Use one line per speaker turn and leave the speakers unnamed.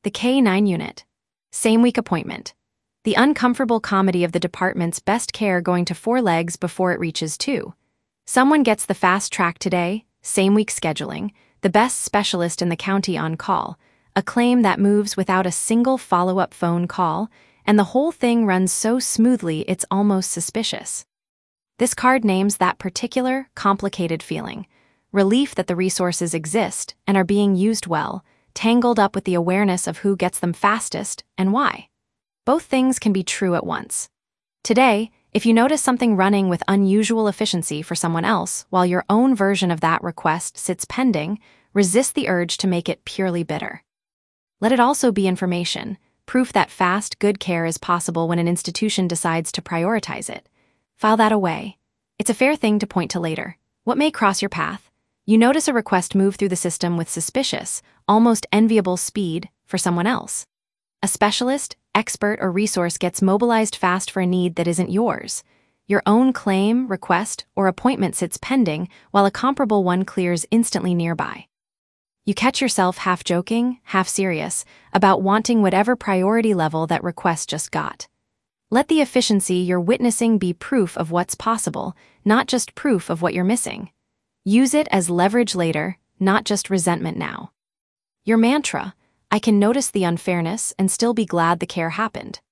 The K9 unit. Same week appointment. The uncomfortable comedy of the department's best care going to 4 legs before it reaches 2. Someone gets the fast track today, same week scheduling, the best specialist in the county on call, a claim that moves without a single follow-up phone call, and the whole thing runs so smoothly it's almost suspicious. This card names that particular, complicated feeling. Relief that the resources exist and are being used well, tangled up with the awareness of who gets them fastest and why. Both things can be true at once. Today, if you notice something running with unusual efficiency for someone else while your own version of that request sits pending, resist the urge to make it purely bitter. Let it also be information, proof that fast, good care is possible when an institution decides to prioritize it. File that away. It's a fair thing to point to later. What may cross your path? You notice a request move through the system with suspicious, almost enviable speed for someone else. A specialist, expert, or resource gets mobilized fast for a need that isn't yours. Your own claim, request, or appointment sits pending while a comparable one clears instantly nearby. You catch yourself half joking, half serious, about wanting whatever priority level that request just got. Let the efficiency you're witnessing be proof of what's possible, not just proof of what you're missing. Use it as leverage later, not just resentment now. Your mantra, I can notice the unfairness and still be glad the care happened.